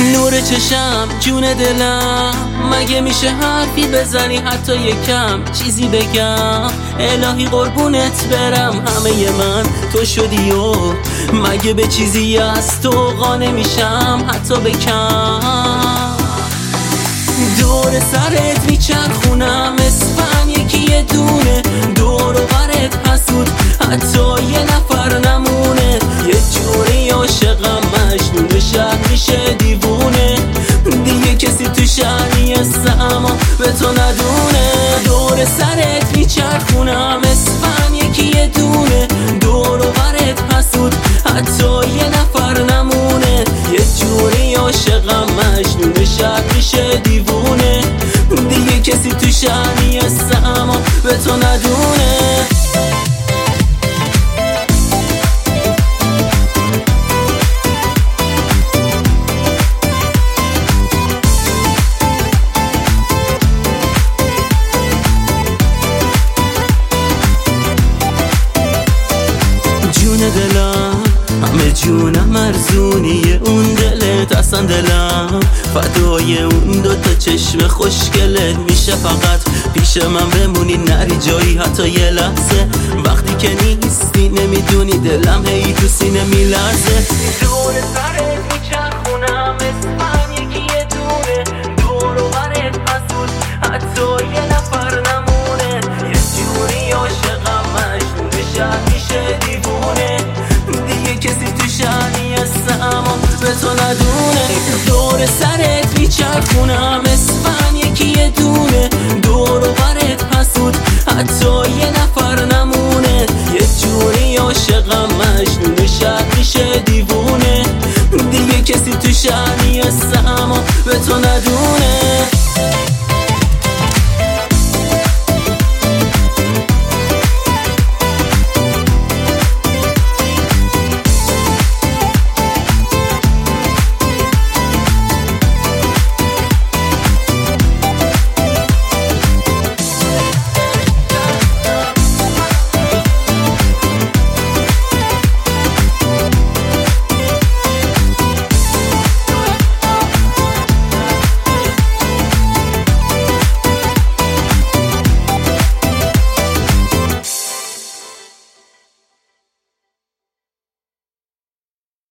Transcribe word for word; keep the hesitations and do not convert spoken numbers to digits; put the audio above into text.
نور چشم جون دلم، مگه میشه حرفی بزنی حتی یکم چیزی بگم؟ الهی قربونت برم، همه من تو شدی و مگه به چیزی از تو قانع میشم حتی بکم؟ دور سرت میچرخونم اسفن یکی یه دونه، دور و برت حسود حتی یه نفر نمونه. یه جوری عاشقم مجنون شهر میشه دیوونه، دیگه کسی تو شهری اما به تو ندونه. دور سرت میچرخونم اسفن یکی یه دونه، دور و برت حسود حتی یه نفر نمونه. یه جوری عاشقم مجنون شهر میشه دیوونه، دیگه کسی تو شهری اما به تو ندونه. دلم همه جونم ارزونی اون دلت، اصلا دلم فدای اون دوتا چشم خوشگلت میشه. فقط پیش من بمونی نری جایی حتی یه لحظه، وقتی که نیستی نمیدونی دلم هی تو سینه میلرزه. دور سرت میچرخونم اسفن یکی یه دونه، دور و برت حسود حتی یه نفر نمونه. یه جوری عاشقم مجنون شهر میشه دیوونه، دیگه کسی تو شهری اما به تو ندونه. دور سرت میچرخونم اسفن یکی یه دونه، دور و برت حسود حتی یه نفر نمونه. یه جوری عاشقم مجنون شهر میشه دیوونه، دیگه کسی تو شهری اما به تو ندونه.